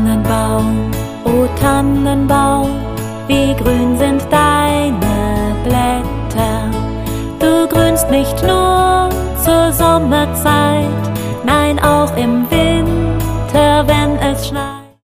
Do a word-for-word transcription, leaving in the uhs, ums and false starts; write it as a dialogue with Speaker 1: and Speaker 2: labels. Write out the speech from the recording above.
Speaker 1: Tannenbaum, o Tannenbaum, wie grün sind deine Blätter. Du grünst nicht nur zur Sommerzeit, nein auch im Winter.